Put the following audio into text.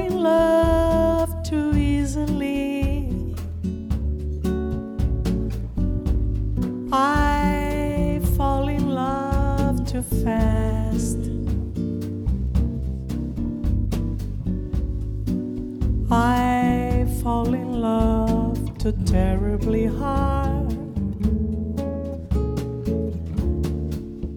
in love too easily. I fall in love too fast. I fall in love too terribly hard.